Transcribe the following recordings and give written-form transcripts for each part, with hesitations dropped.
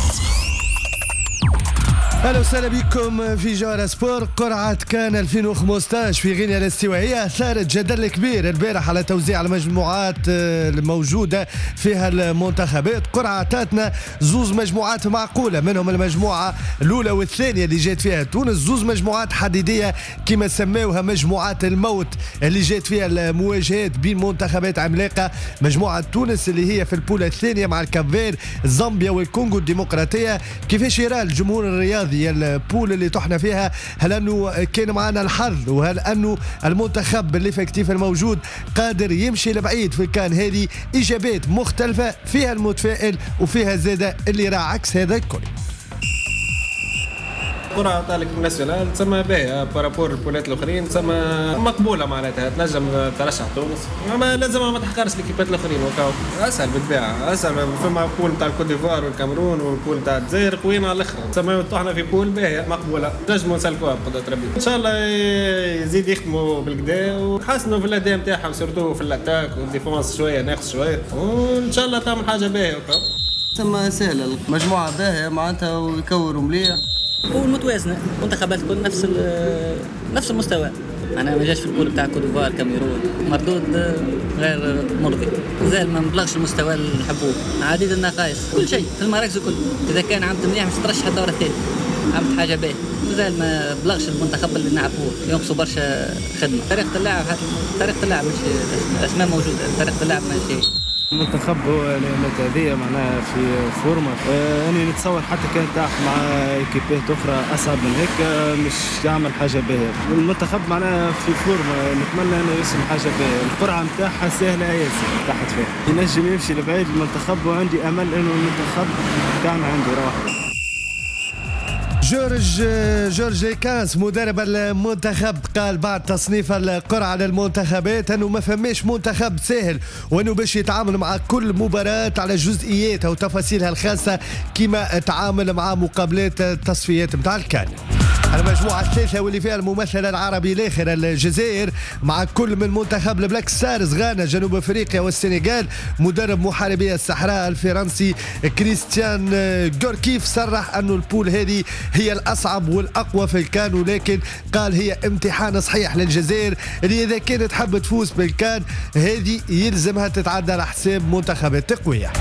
اهلا وسهلا بكم في جارة سبور. قرعة كان 2015 في غينيا الاستوائية اثارت جدل كبير البارح على توزيع المجموعات الموجودة فيها المنتخبات. قرعة اعطتنا زوز مجموعات معقولة، منهم المجموعة الأولى والثانية اللي جات فيها تونس، زوز مجموعات حديدية كما سموها مجموعات الموت اللي جات فيها المواجهات بين منتخبات عملاقة. مجموعة تونس اللي هي في البولة الثانية مع الكافير، زامبيا والكونغو الديمقراطية. كيفاش يرى الجمهور الرياضي البول اللي طحنا فيها؟ هل انه كان معنا الحظ، وهل انه المنتخب بالافكتيف الموجود قادر يمشي لبعيد في الكان هذه؟ اجابات مختلفه، فيها المتفائل وفيها زاده اللي راه عكس هذا الكل. القرعة تاع الناسيونال تسمى باهية بارابور البولات الاخرين، تسمى مقبوله معناتها تنجم ترشح تونس، ما لازم ما تحقرش الكيبات الاخرين. وكاو اسهل بالطبيعه، اسهل. فما بول تاع الكوت ديفوار والكاميرون والبول تاع الجزائر قويين على الاخر، تسمى طحنا في بول باهية مقبوله، نجموا نسلكوها بقدره ربي. ان شاء الله يزيد يخدموا بالكدا ويحسنوا في الاداء نتاعهم، سورتو في الاتاك والديفونس شويه ناقص شويه، وان شاء الله تعمل حاجه باهية. وكاو تسمى سهله، مجموعه باهية معناتها ويكوروا مليح والمتوازنه، منتخبات كل نفس المستوى. انا ما جاش في البول بتاع كوت ديفوار كاميرون، مردود غير مرضي، مازال ما مبلغش المستوى اللي نحبوه، عديد النقائص كل شيء في المراكز الكل. اذا كان عملت مليح مش ترشح الدور الثاني، عملت حاجه باهيه، مازال ما بلغش المنتخب اللي نعرفوه، ينقصوا برشا خدمه. طريقه اللعب مش اسماء موجوده، طريقه اللعب ماشي. المنتخب هو الانات هذه معناها في فورمه، اني نتصور حتى كان تاح مع ايكيبات اخرى اصعب من هيك مش يعمل حاجه باهيه. المنتخب معناها في فورمه، نتمنى انه يوصل حاجه باهيه. القرعه نتاعها سهله ياسر، تحت فيها ينجم يمشي لبعيد المنتخب، وعندي امل انه المنتخب كان عنده روح. جورج ليكانس مدرب المنتخب قال بعد تصنيف القرعة للمنتخبات انه ما فماش منتخب سهل، وانه باش يتعامل مع كل مباراة على جزئياتها وتفاصيلها الخاصة كما تعامل مع مقابلات التصفيات متاع الكان. المجموعة الثالثة واللي فيها الممثل العربي الاخر الجزائر مع كل من منتخب البلاك ستارز، غانا، جنوب افريقيا والسنغال. مدرب محاربي الصحراء الفرنسي كريستيان غوركيف صرح انه البول هذه هي الاصعب والاقوى في الكان، ولكن قال هي امتحان صحيح للجزائر اللي اذا كانت حب تفوز بالكان هذه يلزمها تتعدى على حساب منتخبات تقوية.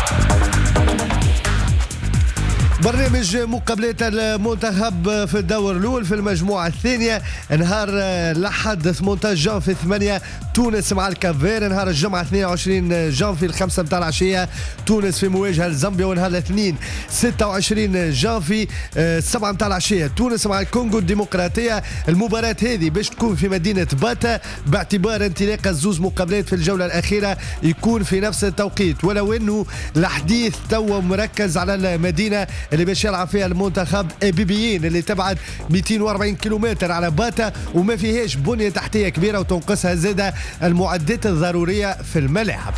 برنامج مقابلات المنتخب في الدور الأول في المجموعة الثانية نهار الأحد 18 جانفي 8 تونس مع الكافير، نهار الجمعة 22 جانفي 5 متاع العشية تونس في مواجهة لزامبيا، ونهار الاثنين 26 جانفي 7 متاع العشية تونس مع الكونغو الديمقراطية. المباراة هذه باش تكون في مدينة باتا باعتبار انطلاق الزوز مقابلات في الجولة الأخيرة يكون في نفس التوقيت، ولو أنه الحديث تو مركز على المدينة اللي باش يلعب فيها المنتخب بيبيين اللي تبعد 240 كيلومتر على باتا وما فيهاش بنية تحتية كبيرة وتنقصها زادة المعدات الضرورية في الملاعب.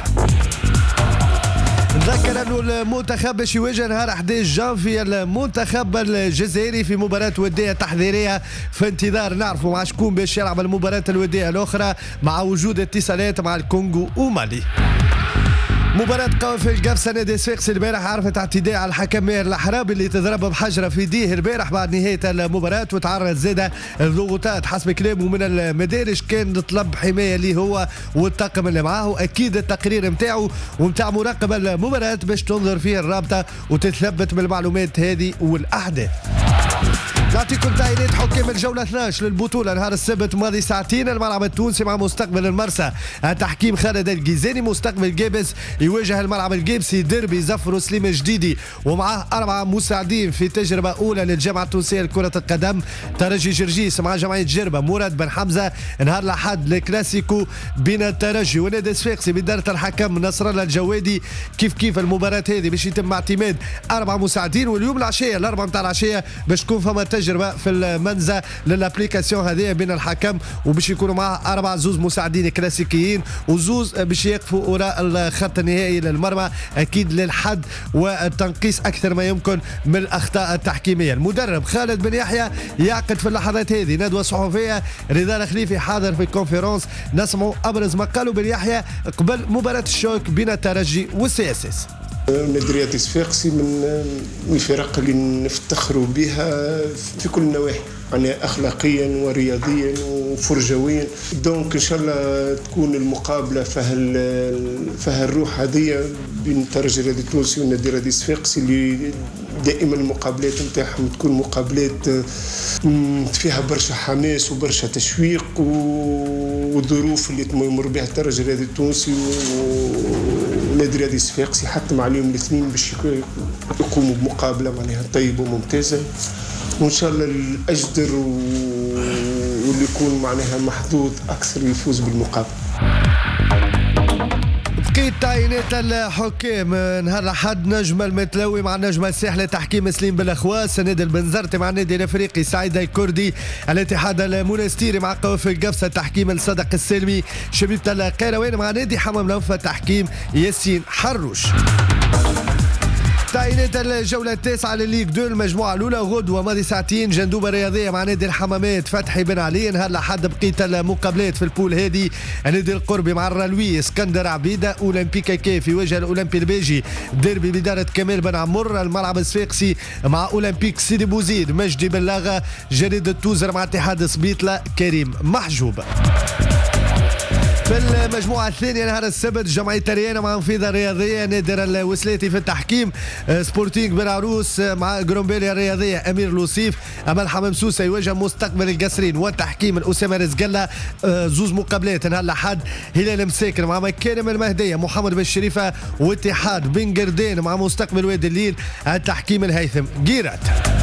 نذكر انه المنتخب باش يواجه نهار 11 جانفي المنتخب الجزائري في مباراة ودية تحضيرية، في انتظار نعرفوا مع شكون باش يلعب المباراة الودية الأخرى مع وجود اتصالات مع الكونغو ومالي. مباراة قوى في القفصة نادي صفاقس البارح عرفت اعتداء على الحكم ماهر الحرابي اللي تضرب بحجرة في يديه البارح بعد نهاية المباراة، وتعرض زادة الضغوطات حسب كلامه من المدارج، كان طلب حماية ليه هو والطاقم اللي معاه. أكيد التقرير نتاعو ومتاع مراقبة المباراة باش تنظر فيه الرابطة وتثبت بالمعلومات هذه والأحداث. نعطيكم تعيينات حكام الجولة 12 للبطولة نهار السبت ماضي ساعتين. الملعب التونسي مع مستقبل المرسى، التحكيم خالد الجيزاني. مستقبل جابس يواجه الملعب الجيبسي ديربي زفر سليم الجديدي، ومعه 4 مساعدين في تجربة أولى للجامعة التونسية لكرة القدم. ترجي جرجيس مع جمعية جربة مراد بن حمزة. نهار الأحد الكلاسيكو بين الترجي ونادي صفاقسي بدارة الحكم نصر الله الجوادي. كيف المباراة هذه باش يتم اعتماد 4 مساعدين، واليوم العشية الأربعة متاع العشية باش تكون فما تجربة في المنزة للابليكاسيون هذه بين الحكم، وباش يكونوا معه 4 زوز مساعدين كلاسيكيين وزوز باش يقفوا وراء الخط النهائي للمرمى، اكيد للحد والتنقيص اكثر ما يمكن من الاخطاء التحكيميه. المدرب خالد بن يحيى يعقد في اللحظات هذه ندوه صحفيه، رضا الخليفي حاضر في الكونفرنس، نسمعوا ابرز ما قالوا بن يحيى قبل مباراه الشوك بين الترجي والسي اس اس. النادي الرياضي صفاقسي من الفرق اللي نفتخروا بها في كل النواحي، يعني اخلاقيا ورياضيا وفرجويا. دونك ان شاء الله تكون المقابله فيها الروح هذه بين الترجي الرياضي التونسي والنادي الرياضي الصفاقسي، اللي دائما المقابلات نتاعهم تكون مقابلات فيها برشا حماس وبرشا تشويق، والظروف اللي يمر بها الترجي الرياضي التونسي والنادي الرياضي الصفاقسي حتى عليهم الاثنين باش يقوموا بمقابله معناها طيبه وممتازه، وان شاء الله الاجدر واللي يكون معناها محظوظ اكثر يفوز بالمقابله. بقيت تعيينات الحكام نهار الأحد: نجم المتلوي مع النجم الساحلي تحكيم سليم بالأخواس، نادي البنزرتي مع النادي الأفريقي سعيد الكردي، الاتحاد المونستيري مع قوافل القفصة تحكيم الصدق السلمي، شبيبة القيروان مع نادي حمام الأنفة تحكيم ياسين حروش. تعيينات الجولة التاسعة للليغ 2 المجموعة الأولى غدوة ماضي ساعتين: جندوبة الرياضية مع نادي الحمامات فتحي بن علي. نهار الأحد بقيت المقابلات في البول هادي: النادي القربي مع الرلوي، اسكندر عبيدة، أولمبيك كي في وجه الأولمبي البيجي، ديربي بدارة كمال بن عمر، الملعب الصفاقسي مع أولمبيك سيدي بوزيد، مجدي بلاغة، جريدة توزر مع اتحاد سبيطلة كريم محجوب. في المجموعة الثانية نهار السبت جمعية ريانا مع انفيضة الرياضية، نادر الوسلاتي في التحكيم، سبورتينغ بن عروس مع جرومبيليا الرياضية أمير لوصيف، أما الحمام سوسة يواجه مستقبل القصرين والتحكيم الأسامة رزقلة. زوز مقابلات نهار الأحد: هلال مساكن مع مكارم المهدية، محمد بن شريفة، واتحاد بن قردين مع مستقبل وادي الليل، التحكيم الهيثم قيرات.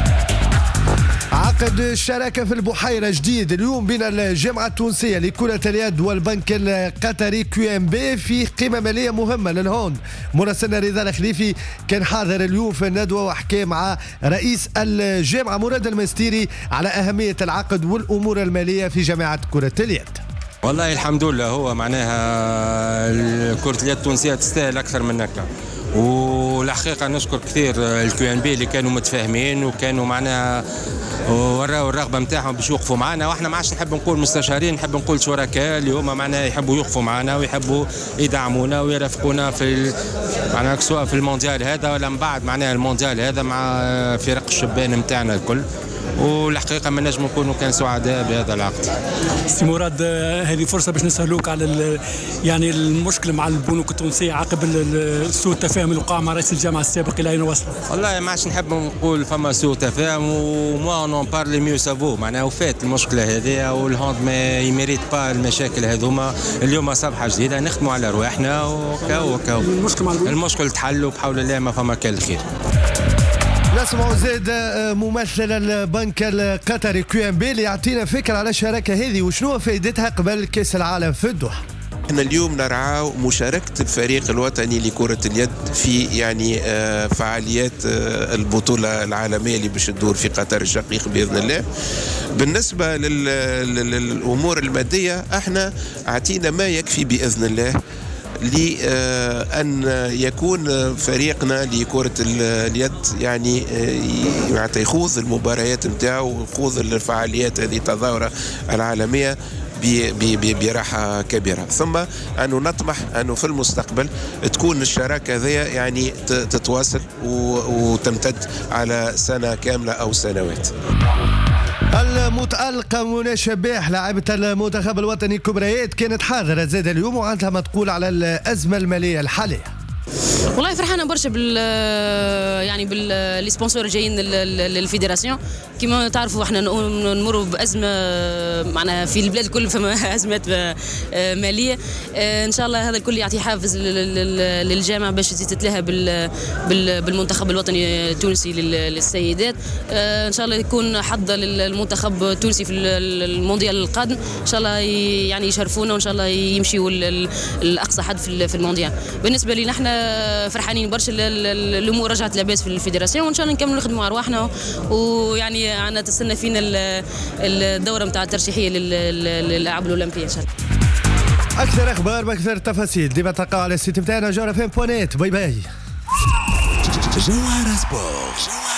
عقد الشراكة في البحيرة جديد اليوم بين الجامعة التونسية لكرة اليد والبنك القطري QNB في قيمة مالية مهمة للهون. مراسلنا رضا الخليفي كان حاضر اليوم في الندوة وحكى مع رئيس الجامعة مراد المستيري على أهمية العقد والأمور المالية في جامعة كرة اليد. والله الحمد لله، هو معناها كرة اليد التونسية تستاهل أكثر من هكا، والحقيقة نشكر كثير QNB اللي كانوا متفاهمين وكانوا معناها وراوا الرغبة نتاعهم باش يوقفوا معنا، واحنا ما عادش نحب نقول مستشارين، نحب نقول شركاء اللي هما معناها يحبوا يوقفوا معنا ويحبوا يدعمونا ويرافقونا في معناها سواء في المونديال هذا ولا من بعد معناها المونديال هذا مع فرق الشبان نتاعنا الكل، والحقيقه ما نجم نكونوا كان سعداء بهذا العقد. سي مراد، هذه فرصه باش نسالوك على يعني المشكله مع البنوك التونسيه عقب سوء التفاهم اللي وقع مع رئيس الجامعه السابق الى اين وصل؟ والله ما عادش نحب نقول فما سوء تفاهم، وموا نون بارلي ميو سافو، معناها وفات المشكله هذه، والهوند ما يميريت با المشاكل هذوما. اليوم صفحه جديده نخدموا على رواحنا وكاو المشكل تحل وبحول الله ما فما كان الخير. نسمعوا زاد ممثل البنك القطري QNB اللي يعطينا فكرة على الشراكة هذه وشنو فائدتها قبل كأس العالم في الدوحة. احنا اليوم نرعاو مشاركة الفريق الوطني لكرة اليد في يعني فعاليات البطولة العالمية اللي باش تدور في قطر الشقيق بإذن الله. بالنسبة للأمور المادية احنا عطينا ما يكفي بإذن الله لأن يكون فريقنا لكرة اليد يعني يخوض المباريات نتاعو ويخوض الفعاليات هذه التظاهرة العالمية براحة كبيرة، ثم أنه نطمح أنه في المستقبل تكون الشراكة ذي يعني تتواصل وتمتد على سنة كاملة أو سنوات. المتألقة منى شباح لاعبة المنتخب الوطني كبريات كانت حاضرة زاد اليوم وعندها ما تقول على الأزمة المالية الحالية. والله فرحانه برشا يعني باللي سبونسور جايين للفيدراسيون. كما تعرفوا احنا نمروا بازمه معناها في البلاد الكل فما ازمات ماليه. ان شاء الله هذا الكل يعطي حافز للجامعه باش تتلهى بالمنتخب الوطني التونسي للسيدات. ان شاء الله يكون حظ للمنتخب التونسي في المونديال القادم. ان شاء الله يعني يشرفونا وان شاء الله يمشيوا الاقصى حد في المونديال. بالنسبه لنا احنا فرحانين برشا، الامور رجعت لاباس في الفيدراسيون وان شاء الله نكملوا نخدموا ارواحنا، ويعني انا تستنى فينا الدوره نتاع الترشيحيه للالعاب الاولمبيه ان شاء الله. اكثر اخبار باكثر تفاصيل ديما تلقاو على السيت نتاعنا جوهرة FM.net. باي باي. جوهرة سبورت.